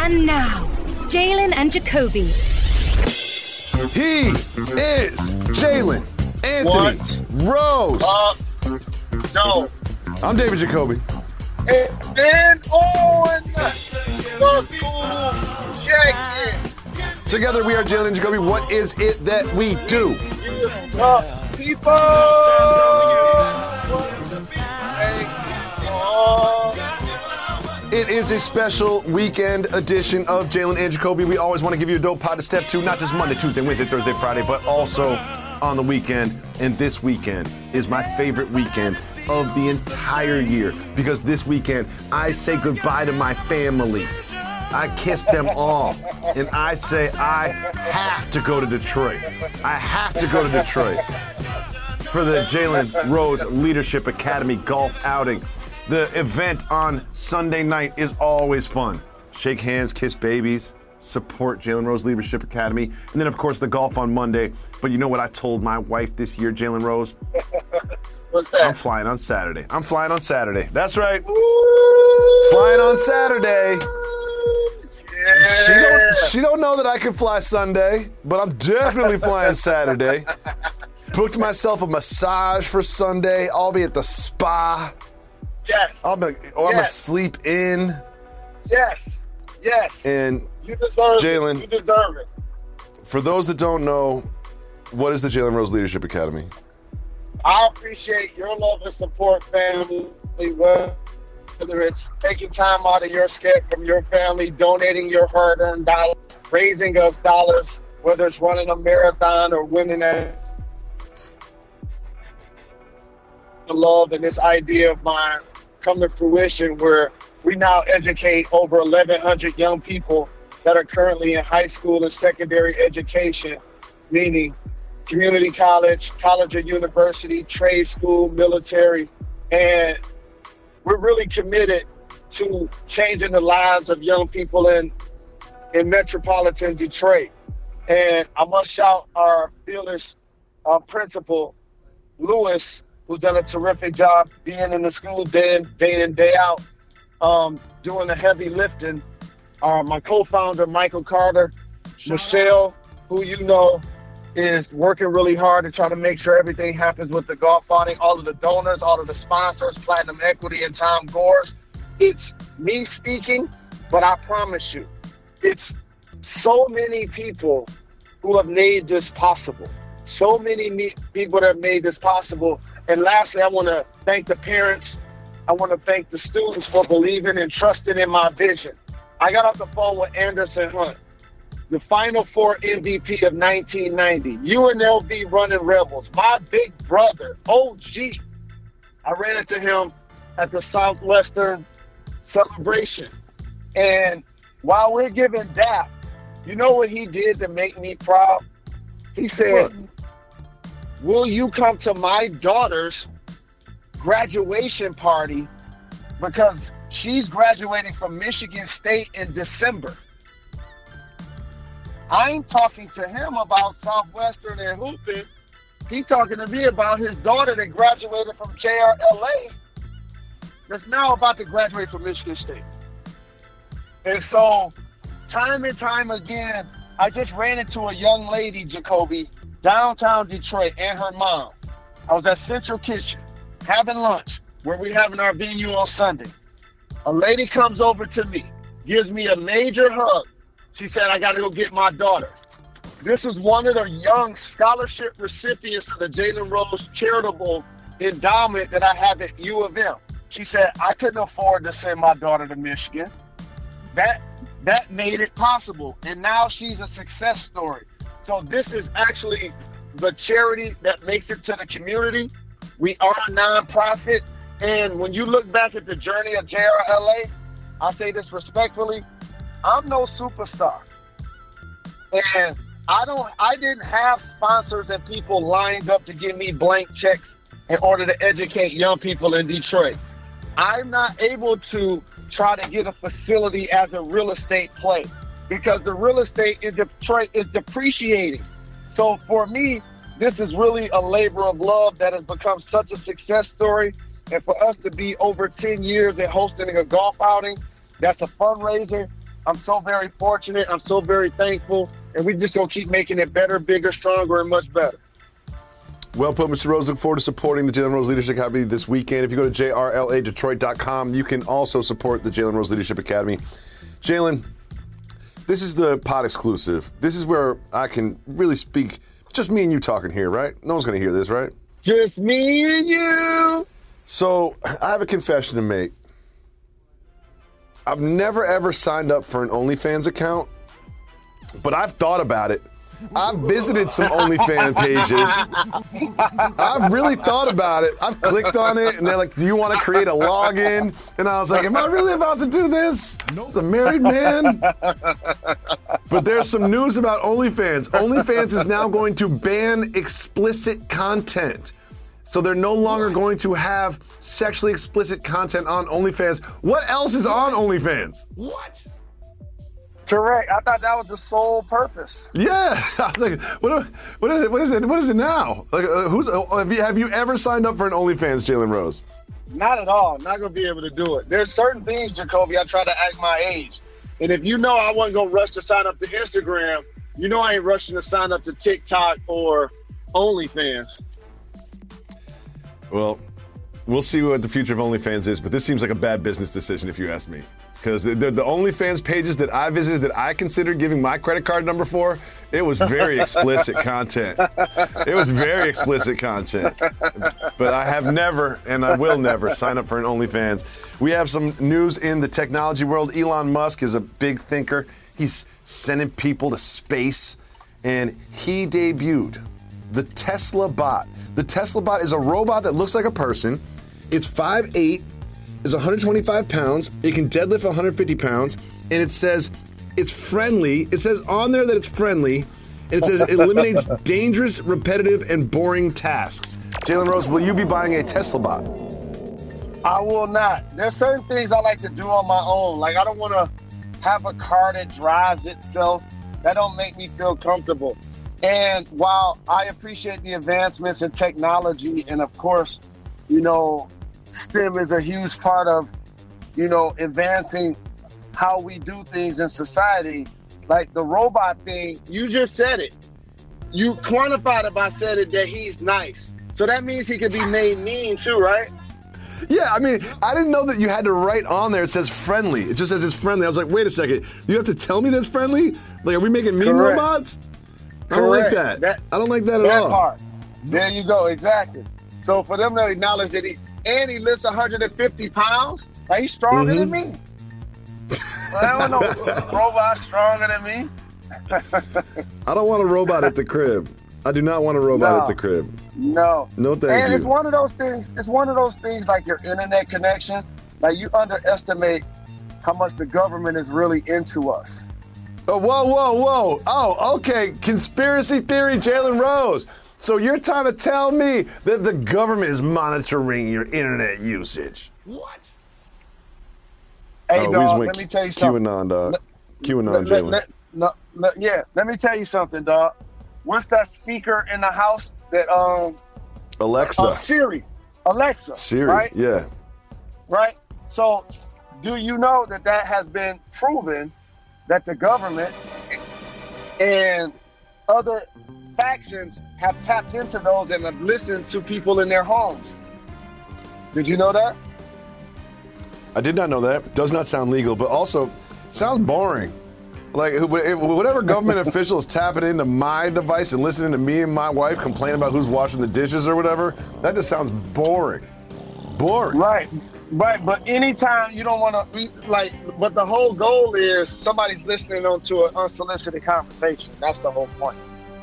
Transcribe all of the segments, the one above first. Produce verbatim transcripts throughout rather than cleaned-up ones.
And now, Jalen and Jacoby. He is Jalen Anthony what? Rose. Uh, no. I'm David Jacoby. And then on the cool check-in. Together we are Jalen and Jacoby. What is it that we do? The people. It is a special weekend edition of Jalen and Jacoby. We always want to give you a dope pod to step to, not just Monday, Tuesday, Wednesday, Thursday, Friday, but also on the weekend. And this weekend is my favorite weekend of the entire year because this weekend I say goodbye to my family. I kiss them all, and I say I have to go to Detroit. I have to go to Detroit for the Jalen Rose Leadership Academy golf outing. The event on Sunday night is always fun. Shake hands, kiss babies, support Jalen Rose Leadership Academy, and then, of course, the golf on Monday. But you know what I told my wife this year, Jalen Rose? What's that? I'm flying on Saturday. I'm flying on Saturday. That's right. Ooh. Flying on Saturday. Yeah. She don't, she don't know that I can fly Sunday, but I'm definitely flying Saturday. Booked myself a massage for Sunday. I'll be at the spa. Yes. I'm gonna, oh, I'm gonna yes. sleep in. Yes. Yes. And you deserve Jalen, it. You deserve it. For those that don't know, what is the Jalen Rose Leadership Academy? I appreciate your love and support, family. Whether it's taking time out of your schedule from your family, donating your hard-earned dollars, raising us dollars, whether it's running a marathon or winning a love and this idea of mine come to fruition where we now educate over eleven hundred young people that are currently in high school and secondary education, meaning community college, college or university, trade school, military, and we're really committed to changing the lives of young people in, in metropolitan Detroit. And I must shout our fearless uh, principal, Lewis, who's done a terrific job being in the school day in, day in, day out, um, doing the heavy lifting. Uh, my co-founder, Michael Carter, Shout Michelle, out. who you know is working really hard to try to make sure everything happens with the golf outing, all of the donors, all of the sponsors, Platinum Equity and Tom Gores. It's me speaking, but I promise you, it's so many people who have made this possible. So many me- people that have made this possible. And lastly, I want to thank the parents. I want to thank the students for believing and trusting in my vision. I got off the phone with Anderson Hunt, the Final Four M V P of nineteen ninety, U N L V running Rebels, my big brother, O G. I ran into him at the Southwestern celebration. And while we're giving dap, you know what he did to make me proud? He said, will you come to my daughter's graduation party because she's graduating from Michigan State in December? I ain't talking to him about Southwestern and hooping. He's talking to me about his daughter that graduated from J R L A that's now about to graduate from Michigan State. And so time and time again, I just ran into a young lady, Jacoby, downtown Detroit, and her mom. I was at Central Kitchen having lunch where we're having our venue on Sunday. A lady comes over to me, gives me a major hug. She said, I got to go get my daughter. This was one of the young scholarship recipients of the Jalen Rose Charitable Endowment that I have at U of M. She said, I couldn't afford to send my daughter to Michigan. That that made it possible. And now she's a success story. So this is actually the charity that makes it to the community. We are a nonprofit. And when you look back at the journey of J R L A, I say this respectfully, I'm no superstar. And I don't I didn't have sponsors and people lined up to give me blank checks in order to educate young people in Detroit. I'm not able to try to get a facility as a real estate play because the real estate in Detroit is depreciating. So for me, this is really a labor of love that has become such a success story. And for us to be over ten years at hosting a golf outing, that's a fundraiser, I'm so very fortunate. I'm so very thankful. And we just going to keep making it better, bigger, stronger, and much better. Well put, Mister Rose. Look forward to supporting the Jalen Rose Leadership Academy this weekend. If you go to J R L A Detroit dot com, you can also support the Jalen Rose Leadership Academy. Jalen, this is the pod exclusive. This is where I can really speak. Just me and you talking here, right? No one's going to hear this, right? Just me and you. So I have a confession to make. I've never, ever signed up for an OnlyFans account, but I've thought about it. I've visited some OnlyFans pages. I've really thought about it. I've clicked on it, and they're like, do you want to create a login? And I was like, am I really about to do this? As a married man? But there's some news about OnlyFans. OnlyFans is now going to ban explicit content. So they're no longer going to have sexually explicit content on OnlyFans. What else is on OnlyFans? What? Correct. I thought that was the sole purpose. Yeah. I was like, what, what is it? What is it? What is it now? Like, uh, who's? Uh, have you have you ever signed up for an OnlyFans, Jalen Rose? Not at all. Not gonna be able to do it. There's certain things, Jacoby, I try to act my age. And if you know I wasn't gonna rush to sign up to Instagram, you know I ain't rushing to sign up to TikTok or OnlyFans. Well, we'll see what the future of OnlyFans is, but this seems like a bad business decision if you ask me. Because the, the, the OnlyFans pages that I visited that I considered giving my credit card number for, it was very explicit content. It was very explicit content. But I have never, and I will never, sign up for an OnlyFans. We have some news in the technology world. Elon Musk is a big thinker. He's sending people to space, and he debuted the Tesla Bot. The Tesla Bot is a robot that looks like a person. It's five foot eight. Is one hundred twenty-five pounds. It can deadlift one hundred fifty pounds. And it says it's friendly. It says on there that it's friendly. And it says it eliminates dangerous, repetitive, and boring tasks. Jalen Rose, will you be buying a Tesla Bot? I will not. There's certain things I like to do on my own. Like I don't want to have a car that drives itself. That don't make me feel comfortable. And while I appreciate the advancements in technology, and of course, you know, STEM is a huge part of, you know, advancing how we do things in society. Like the robot thing, you just said it. You quantified it by saying it that he's nice. So that means he could be made mean too, right? Yeah, I mean, I didn't know that you had to write on there, it says friendly. It just says it's friendly. I was like, wait a second. You have to tell me that's friendly? Like, are we making mean Correct. robots? I don't Correct. like that. that. I don't like that at that all. Part. There you go, exactly. So for them to acknowledge that he, and he lifts one hundred fifty pounds, like he's stronger Mm-hmm. than me. Well, I don't know, robot stronger than me. I don't want a robot at the crib. I do not want a robot No. at the crib. No. No, thank and you. it's one of those things, it's one of those things like your internet connection. Like you underestimate how much the government is really into us. Oh, whoa, whoa, whoa. Oh, okay. Conspiracy theory, Jalen Rose. So you're trying to tell me that the government is monitoring your internet usage? What? Hey, Oh, we just dog, went let me tell you something. QAnon, dog. QAnon, Let- let- Jalen. let- no, let- yeah, let me tell you something, dog. What's that speaker in the house that, um, Alexa. uh, Siri, Alexa, Siri, right? yeah. Right? So, do you know that that has been proven that the government and other factions have tapped into those and have listened to people in their homes? Did you know that? I did not know that. Does not sound legal, but also sounds boring. Like, who- whatever government official is tapping into my device and listening to me and my wife complain about who's washing the dishes or whatever, that just sounds boring. Boring. Right, right. But anytime you don't want to be like, but the whole goal is somebody's listening onto an unsolicited conversation. That's the whole point.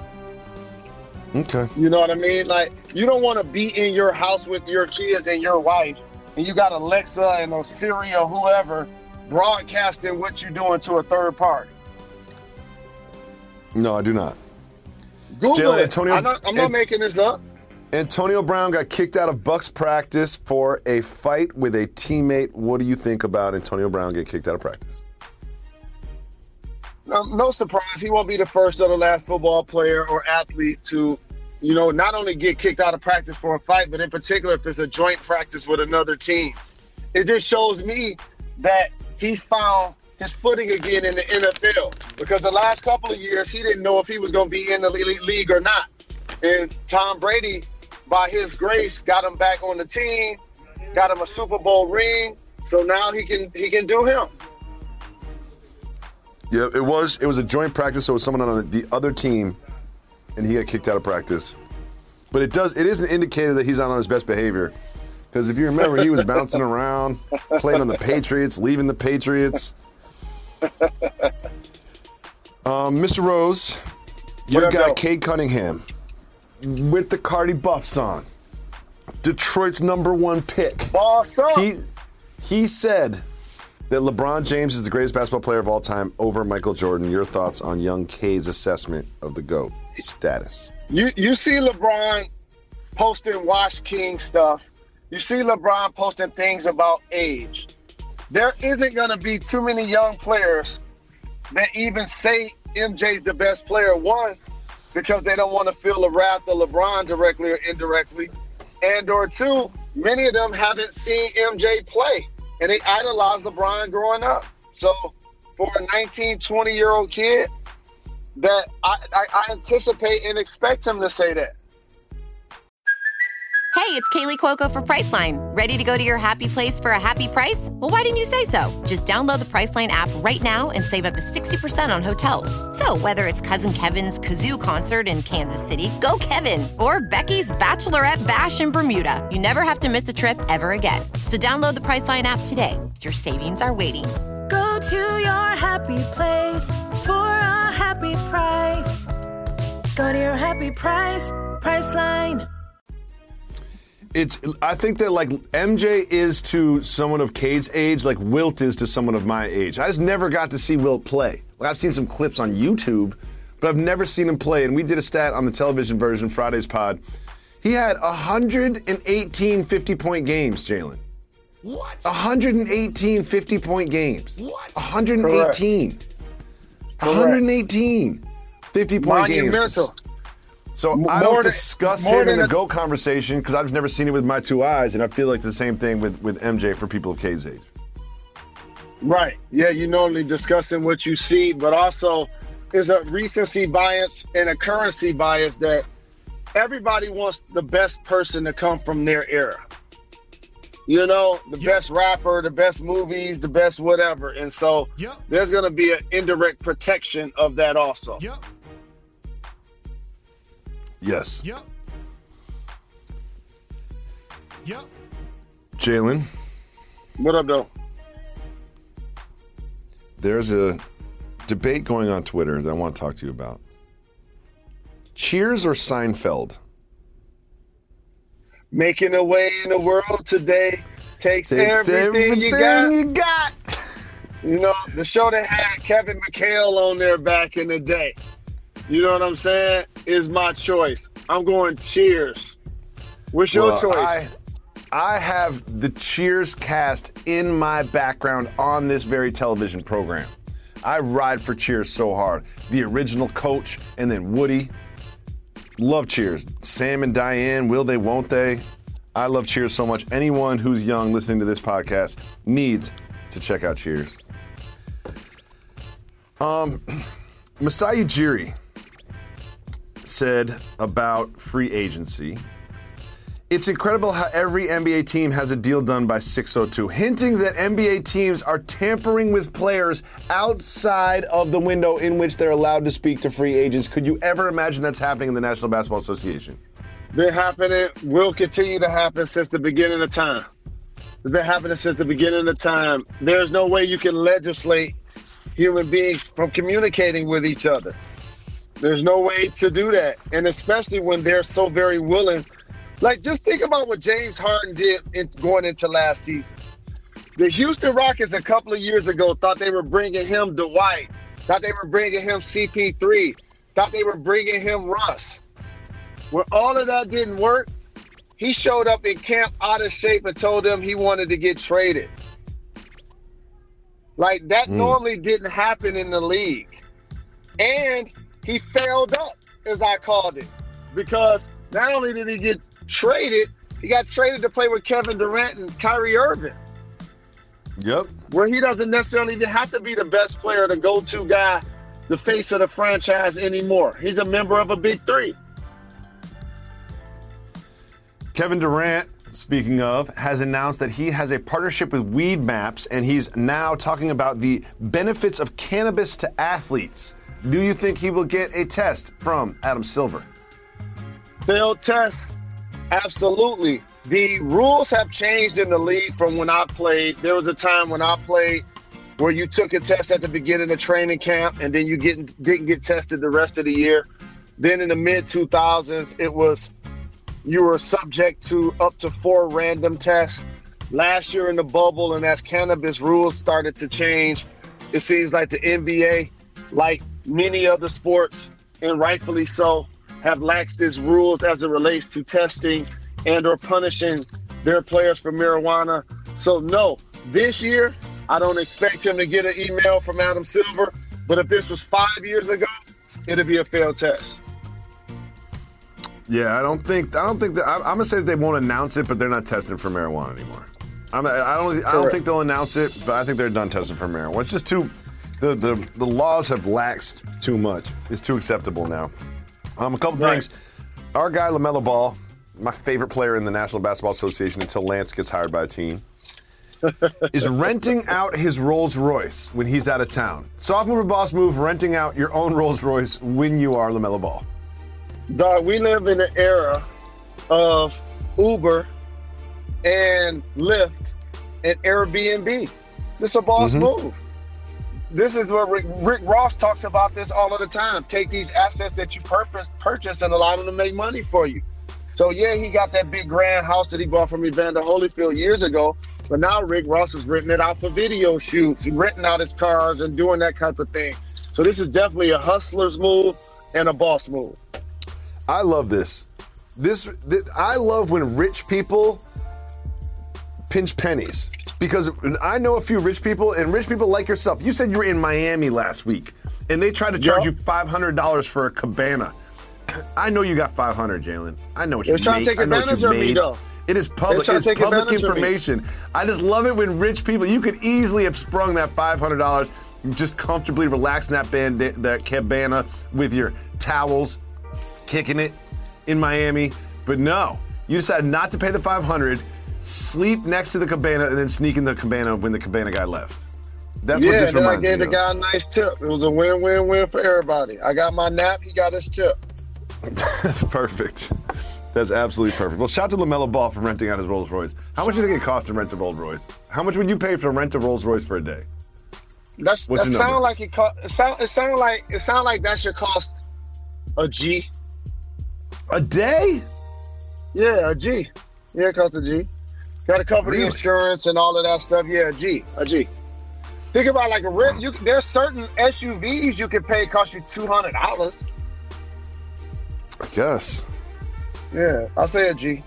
Okay. You know what I mean? Like, you don't want to be in your house with your kids and your wife, and you got Alexa and or Siri or whoever broadcasting what you're doing to a third party. No, I do not. Google Jalen, it. Antonio- I'm not, I'm not and- making this up. Antonio Brown got kicked out of Bucks practice for a fight with a teammate. What do you think about Antonio Brown getting kicked out of practice? No, no surprise. He won't be the first or the last football player or athlete to, you know, not only get kicked out of practice for a fight, but in particular if it's a joint practice with another team. It just shows me that he's found his footing again in the N F L. Because the last couple of years, he didn't know if he was going to be in the league or not. And Tom Brady, by his grace, got him back on the team, got him a Super Bowl ring. So now he can he can do him. Yeah, it was it was a joint practice, so it was someone on the other team, and he got kicked out of practice. But it does it is an indicator that he's not on his best behavior. Because if you remember, he was bouncing around, playing on the Patriots, leaving the Patriots. Um, Mister Rose, your guy, Cade Cunningham, with the Cardi Buffs on, Detroit's number one pick. Boss up. He, he said that LeBron James is the greatest basketball player of all time over Michael Jordan. Your thoughts on young Cade's assessment of the GOAT status? You you see LeBron posting Wash King stuff. You see LeBron posting things about age. There isn't going to be too many young players that even say M J's the best player. One, because they don't want to feel the wrath of LeBron directly or indirectly. And or two, many of them haven't seen M J play. And they idolized LeBron growing up. So for a nineteen, twenty-year-old kid, that I, I, I anticipate and expect him to say that. Hey, it's Kaylee Cuoco for Priceline. Ready to go to your happy place for a happy price? Well, why didn't you say so? Just download the Priceline app right now and save up to sixty percent on hotels. So whether it's Cousin Kevin's Kazoo Concert in Kansas City, go Kevin, or Becky's Bachelorette Bash in Bermuda, you never have to miss a trip ever again. So download the Priceline app today. Your savings are waiting. Go to your happy place for a happy price. Go to your happy price, Priceline. It's. I think that like M J is to someone of Cade's age, like Wilt is to someone of my age. I just never got to see Wilt play. Like I've seen some clips on YouTube, but I've never seen him play. And we did a stat on the television version, Friday's pod. He had one hundred eighteen fifty-point games, Jalen. What? one hundred eighteen fifty-point games. What? one hundred eighteen. Correct. one hundred eighteen fifty-point games. Monumental. So More I don't than- discuss more him in than the a- GOAT conversation because I've never seen it with my two eyes, and I feel like the same thing with, with M J for people of Cade's age. Right. Yeah, you normally discussing what you see, but also there's a recency bias and a currency bias that everybody wants the best person to come from their era. You know, the Yep. best rapper, the best movies, the best whatever. And so Yep. there's going to be an indirect protection of that also. Yep. Yes. Yep. Yep. Jalen, What up, though? there's a debate going on Twitter that I want to talk to you about. Cheers or Seinfeld? Making a way in the world today takes, Takes everything, you got. you got. You know, the show that had Kevin McHale on there back in the day. You know what I'm saying? Is my choice. I'm going Cheers. What's your Well, choice? I, I have the Cheers cast in my background on this very television program. I ride for Cheers so hard. The original Coach and then Woody. Love Cheers. Sam and Diane, will they, won't they? I love Cheers so much. Anyone who's young listening to this podcast needs to check out Cheers. Um, Masai Ujiri said about free agency, it's incredible how every N B A team has a deal done by six oh two, hinting that N B A teams are tampering with players outside of the window in which they're allowed to speak to free agents. Could you ever imagine that's happening in the National Basketball Association? Been happening, will continue to happen since the beginning of time. It's been happening since the beginning of time. There's no way you can legislate human beings from communicating with each other. There's no way to do that. And especially when they're so very willing. Like, just think about what James Harden did in, going into last season. The Houston Rockets a couple of years ago thought they were bringing him Dwight, thought they were bringing him C P three, thought they were bringing him Russ. When all of that didn't work, he showed up in camp out of shape and told them he wanted to get traded. Like, that mm. normally didn't happen in the league. And he failed up, as I called it, because not only did he get traded, he got traded to play with Kevin Durant and Kyrie Irving. Yep. Where he doesn't necessarily even have to be the best player, the go-to guy, the face of the franchise anymore. He's a member of a big three. Kevin Durant, speaking of, has announced that he has a partnership with Weed Maps, and he's now talking about the benefits of cannabis to athletes. Do you think he will get a test from Adam Silver? Failed test? Absolutely. The rules have changed in the league from when I played. There was a time when I played where you took a test at the beginning of training camp and then you get, didn't get tested the rest of the year. Then in the mid two thousands, it was you were subject to up to four random tests. Last year in the bubble, and as cannabis rules started to change, it seems like the N B A, like many other sports, and rightfully so, have laxed its rules as it relates to testing and or punishing their players for marijuana. So no, this year, I don't expect him to get an email from Adam Silver, but if this was five years ago, it'd be a failed test. Yeah, I don't think I don't think that I'm, I'm gonna say that they won't announce it, but they're not testing for marijuana anymore. I'm, I don't I don't think they'll announce it, but I think they're done testing for marijuana. It's just too the the, the laws have laxed too much. It's too acceptable now. Um, a couple Right. things. Our guy LaMelo Ball, my favorite player in the National Basketball Association until Lance gets hired by a team, is renting out his Rolls Royce when he's out of town. Soft move or boss move, renting out your own Rolls Royce when you are LaMelo Ball. Dog, we live in an era of Uber and Lyft and Airbnb. This is a boss Mm-hmm. move. This is what Rick, Rick Ross talks about this all of the time. Take these assets that you purpose, purchase and allow them to make money for you. So, yeah, he got that big grand house that he bought from Evander Holyfield years ago, but now Rick Ross is renting it out for video shoots, renting out his cars and doing that type of thing. So this is definitely a hustler's move and a boss move. I love this. This, this I love when rich people pinch pennies, because I know a few rich people, and rich people like yourself. You said you were in Miami last week, and they tried to charge Yep. you five hundred dollars for a cabana. I know you got five hundred dollars, Jalen. I know what They're you trying to made. take I know what advantage you of me, made. though. It is public. They're It's trying to take public advantage of me. information. I just love it when rich people. You could easily have sprung that five hundred dollars, just comfortably relax in that band, that cabana with your towels, kicking it in Miami. But no, you decided not to pay the five hundred dollars, sleep next to the cabana, and then sneak in the cabana when the cabana guy left. That's what Yeah, this and then I reminds gave me the of. guy a nice tip. It was a win-win-win for everybody. I got my nap, he got his tip. That's perfect. That's absolutely perfect. Well, shout out to LaMelo Ball for renting out his Rolls Royce. How much do you think it costs to rent a Rolls Royce? How much would you pay for rent a Rolls Royce for a day? That's, What's that your sound number? like it, co- it sound it sound like it sound like that should cost a G. A day? Yeah, a G. Yeah, it costs a G. Got to cover Really? the insurance and all of that stuff. Yeah, a G, a G. Think about like a rent. You can, there's certain S U Vs you can pay cost you two hundred dollars. I guess. Yeah, I'll say a G.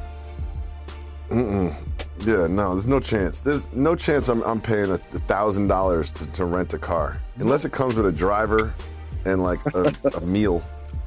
Mm-mm. Yeah, no, there's no chance. There's no chance I'm, I'm paying a thousand dollars to to rent a car, unless it comes with a driver and like a, a meal.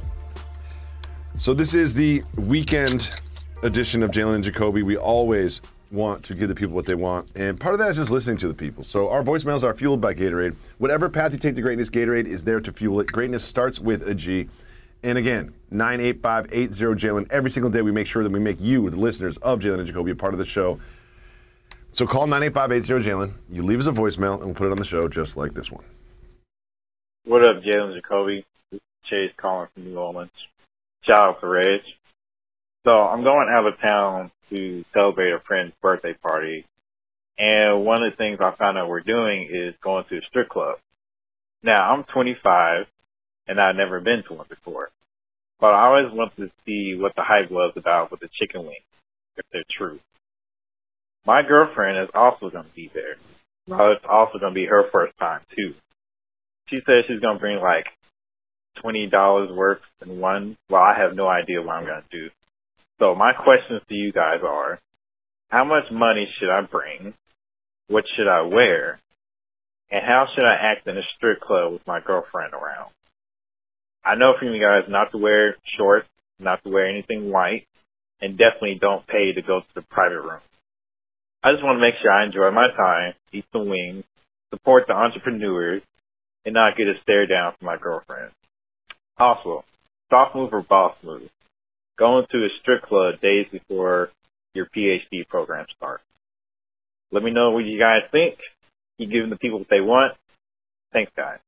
So this is the weekend edition of Jalen and Jacoby. We always want to give the people what they want, and part of that is just listening to the people. So our voicemails are fueled by Gatorade. Whatever path you take to greatness, Gatorade is there to fuel it. Greatness starts with a G. And again, nine eight five eight zero Jalen. Every single day we make sure that we make you, the listeners of Jalen and Jacoby, a part of the show. So call nine eight five eight zero Jalen. You leave us a voicemail, and we'll put it on the show just like this one. What up, Jalen Jacoby? Chase calling from New Orleans. Shout out to Reg. So I'm going out of town to celebrate a friend's birthday party. And one of the things I found out we're doing is going to a strip club. Now, I'm twenty-five, and I've never been to one before. But I always wanted to see what the hype was about with the chicken wings, if they're true. My girlfriend is also going to be there. Well, it's also going to be her first time, too. She says she's going to bring, like, twenty dollars worth in one. Well, I have no idea what I'm going to do. So my questions to you guys are, how much money should I bring? What should I wear? And how should I act in a strip club with my girlfriend around? I know from you guys not to wear shorts, not to wear anything white, and definitely don't pay to go to the private room. I just want to make sure I enjoy my time, eat some wings, support the entrepreneurs, and not get a stare down from my girlfriend. Also, soft move or boss move. Going to a strip club days before your P H D program starts. Let me know what you guys think. Keep giving the people what they want. Thanks, guys.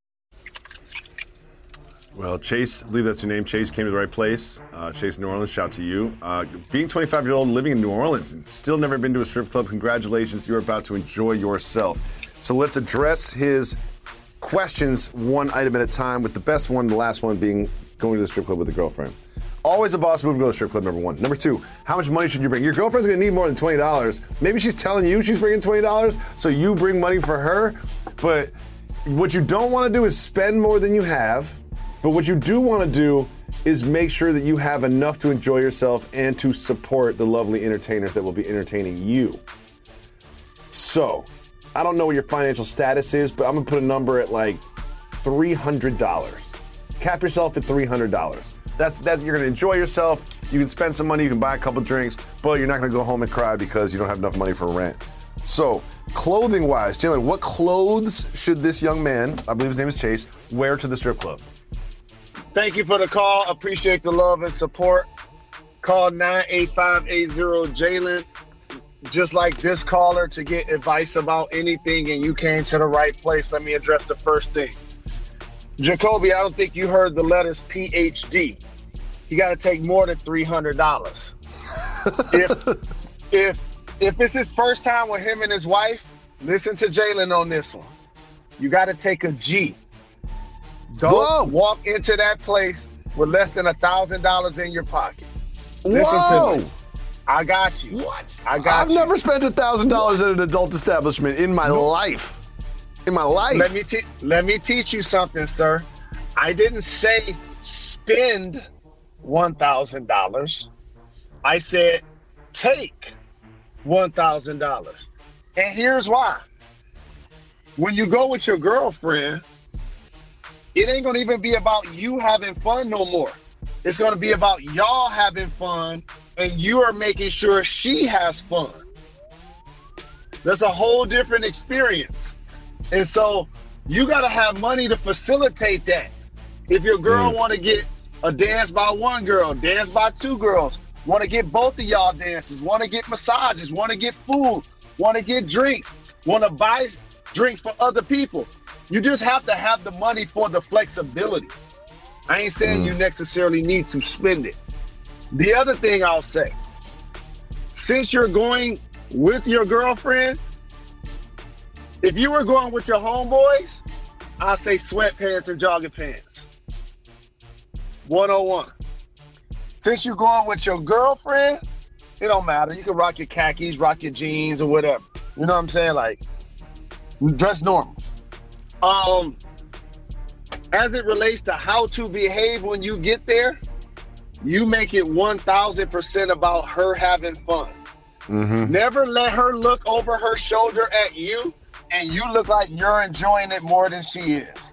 Well, Chase, I believe that's your name. Chase came to the right place. Uh, Chase, New Orleans, shout to you. Uh, being twenty-five years old and living in New Orleans and still never been to a strip club, congratulations. You're about to enjoy yourself. So let's address his questions one item at a time, with the best one, the last one being going to the strip club with a girlfriend. Always a boss move to go to the strip club, number one. Number two, how much money should you bring? Your girlfriend's going to need more than twenty dollars. Maybe she's telling you she's bringing twenty dollars, so you bring money for her. But what you don't want to do is spend more than you have. But what you do want to do is make sure that you have enough to enjoy yourself and to support the lovely entertainers that will be entertaining you. So, I don't know what your financial status is, but I'm going to put a number at like three hundred dollars. Cap yourself at three hundred dollars. That's that. You're going to enjoy yourself. You can spend some money. You can buy a couple drinks, but you're not going to go home and cry because you don't have enough money for rent. So, clothing-wise, Jalen, what clothes should this young man, I believe his name is Chase, wear to the strip club? Thank you for the call. Appreciate the love and support. Call nine eight five eight zero Jalen, just like this caller, to get advice about anything, and you came to the right place. Let me address the first thing. Jacoby, I don't think you heard the letters P H D. You got to take more than three hundred dollars. if if if it's his first time with him and his wife, listen to Jalen on this one. You got to take a G. Don't Whoa. walk into that place with less than a thousand dollars in your pocket. Listen Whoa. to me. I got you. What? I got I've you. never spent a thousand dollars at an adult establishment in my life. In my life. Let me te- let me teach you something, sir. I didn't say spend one thousand dollars. I said take one thousand dollars. And here's why. When you go with your girlfriend, it ain't gonna even be about you having fun no more. It's gonna be about y'all having fun, and you are making sure she has fun. That's a whole different experience. And so you gotta have money to facilitate that. If your girl mm. wanna get a dance by one girl, dance by two girls, wanna get both of y'all dances, wanna get massages, wanna get food, wanna get drinks, wanna buy drinks for other people, you just have to have the money for the flexibility. I ain't saying mm. you necessarily need to spend it. The other thing I'll say, since you're going with your girlfriend, if you were going with your homeboys, I'll say sweatpants and jogging pants. one oh one. Since you're going with your girlfriend, it don't matter. You can rock your khakis, rock your jeans or whatever. You know what I'm saying? Like, dress normal. Um, as it relates to how to behave when you get there, you make it one thousand percent about her having fun. Mm-hmm. Never let her look over her shoulder at you and you look like you're enjoying it more than she is.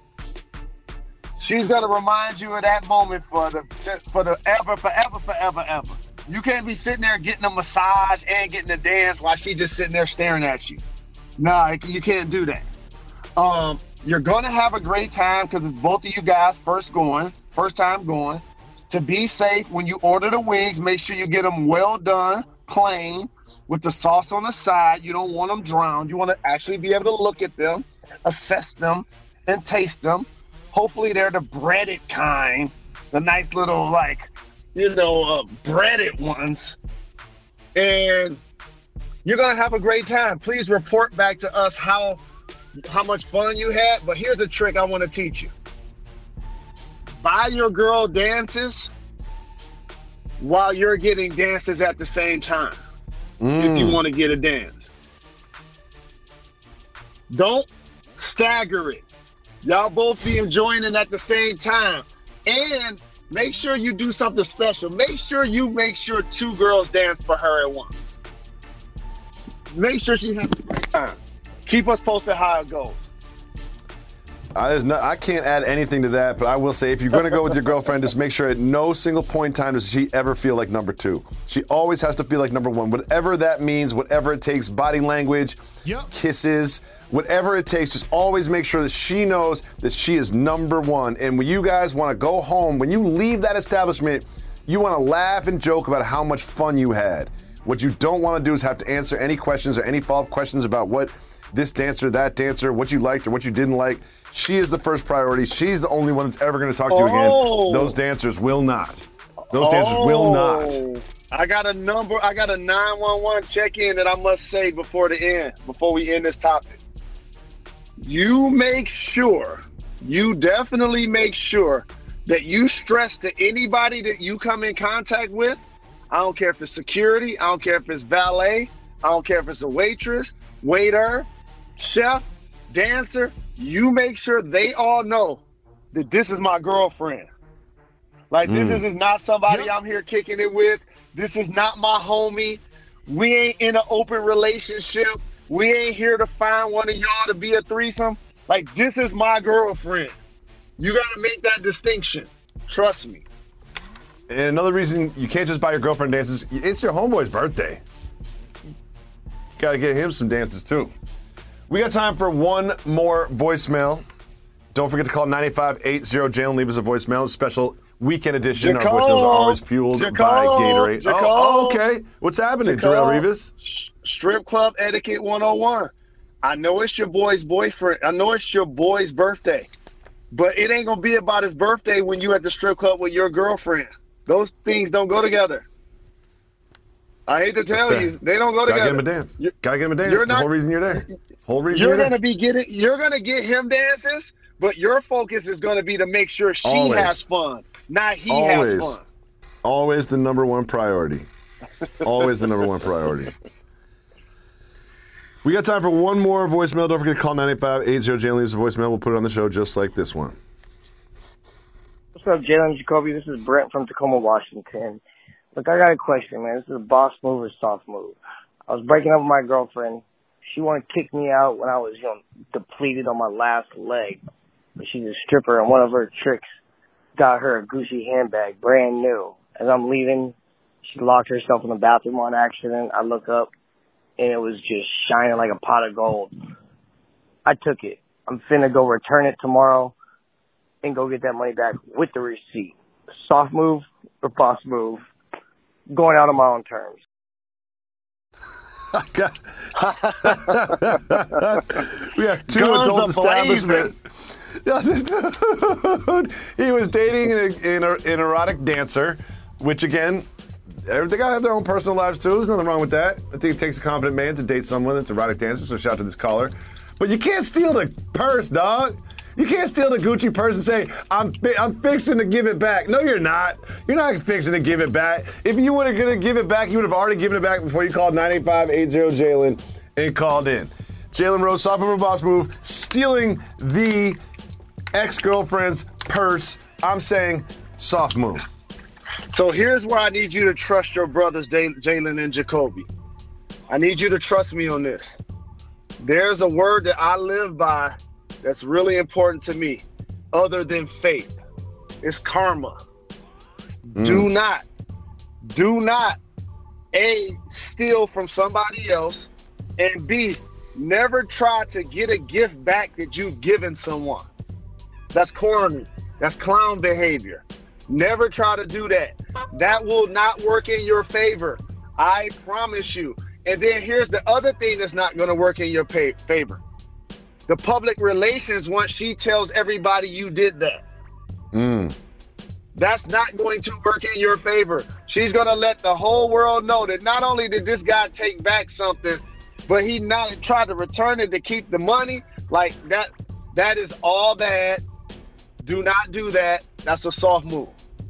She's gonna remind you of that moment for the for the ever, forever, forever, ever. You can't be sitting there getting a massage and getting a dance while she's just sitting there staring at you. Nah, you can't do that. Um, you're gonna have a great time because it's both of you guys first going, first time going. To be safe, when you order the wings, make sure you get them well done, plain, with the sauce on the side. You don't want them drowned. You want to actually be able to look at them, assess them, and taste them. Hopefully they're the breaded kind, the nice little, like, you know, uh, breaded ones. And you're going to have a great time. Please report back to us how, how much fun you had. But here's a trick I want to teach you. Buy your girl dances while you're getting dances at the same time. Mm. If you want to get a dance. Don't stagger it. Y'all both be enjoying it at the same time. And make sure you do something special. Make sure you make sure two girls dance for her at once. Make sure she has a great time. Keep us posted how it goes. I, there's no, I can't add anything to that, but I will say if you're going to go with your girlfriend, just make sure at no single point in time does she ever feel like number two. She always has to feel like number one. Whatever that means, whatever it takes, body language, Yep. kisses, whatever it takes, just always make sure that she knows that she is number one. And when you guys want to go home, when you leave that establishment, you want to laugh and joke about how much fun you had. What you don't want to do is have to answer any questions or any follow-up questions about what this dancer, that dancer, what you liked or what you didn't like. She is the first priority. She's the only one that's ever going to talk to you Oh. again. Those dancers will not. Those dancers will not. Oh, I got a number. I got a nine one one check-in that I must say before the end, before we end this topic. You make sure, you definitely make sure that you stress to anybody that you come in contact with. I don't care if it's security. I don't care if it's valet. I don't care if it's a waitress, waiter, chef, dancer. You make sure they all know that this is my girlfriend. Like, this Mm. is not somebody Yep. I'm here kicking it with. This is not my homie. We ain't in an open relationship. We ain't here to find one of y'all to be a threesome. Like, this is my girlfriend. You got to make that distinction. Trust me. And another reason you can't just buy your girlfriend dances, it's your homeboy's birthday. You got to get him some dances too. We got time for one more voicemail. Don't forget to call nine eight five eight zero J L and leave us a voicemail. A special weekend edition. Jacob, Our voicemails are always fueled Jacob, by Gatorade. Jacob, oh, oh, okay. What's happening, Jacob, Jarrell Rivas? S- Strip Club Etiquette one oh one. I know it's your boy's boyfriend. I know it's your boy's birthday. But it ain't going to be about his birthday when you at the strip club with your girlfriend. Those things don't go together. I hate to tell fair. you, they don't go Gotta together. get him a dance. You- Gotta get him a dance. You're That's the not- whole reason you're there. Whole reason You're you're gonna there. be getting. You're gonna get him dances, but your focus is gonna be to make sure she Always. has fun, not he Always. has fun. Always the number one priority. Always the number one priority. We got time for one more voicemail. Don't forget to call nine eight five eight zero J L. Leave us a voicemail. We'll put it on the show just like this one. What's up, Jalen Jacoby? This is Brent from Tacoma, Washington. Look, I got a question, man. This is a boss move or soft move. I was breaking up with my girlfriend. She wanted to kick me out when I was, you know, depleted on my last leg. But she's a stripper, and one of her tricks got her a Gucci handbag, brand new. As I'm leaving, she locked herself in the bathroom on accident. I look up, and it was just shining like a pot of gold. I took it. I'm finna go return it tomorrow and go get that money back with the receipt. Soft move or boss move? Going out on my own terms. I got we got two Guns adult a-blazing. establishments. Yeah, this dude, he was dating an, an, an erotic dancer, which again, they gotta have their own personal lives too. There's nothing wrong with that. I think it takes a confident man to date someone that's an erotic dancer. So shout out to this caller. But you can't steal the purse, dog. You can't steal the Gucci purse and say, I'm fi- I'm fixing to give it back. No, you're not. You're not fixing to give it back. If you were going to give it back, you would have already given it back before you called nine eight five eight zero Jalen and called in. Jalen Rose, soft move or boss move, stealing the ex-girlfriend's purse. I'm saying soft move. So here's where I need you to trust your brothers, J- Jalen and Jacoby. I need you to trust me on this. There's a word that I live by that's really important to me, other than faith. It's karma. Mm. Do not, do not, A, steal from somebody else, and B, never try to get a gift back that you've given someone. That's corny. That's clown behavior. Never try to do that. That will not work in your favor. I promise you. And then here's the other thing that's not going to work in your pay- favor. The public relations once she tells everybody you did that. Mm. That's not going to work in your favor. She's going to let the whole world know that not only did this guy take back something, but he not tried to return it to keep the money. Like that, that is all bad. Do not do that. That's a soft move.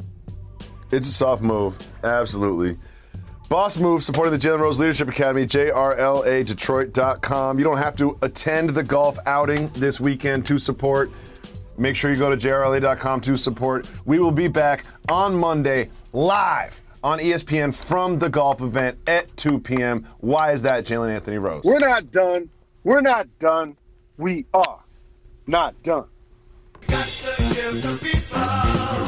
It's a soft move. Absolutely. Boss Move, supporting the Jalen Rose Leadership Academy, J R L A Detroit dot com. You don't have to attend the golf outing this weekend to support. Make sure you go to J R L A dot com to support. We will be back on Monday live on E S P N from the golf event at two p.m. Why is that, Jalen Anthony Rose? We're not done. We're not done. We are not done. Got to give the people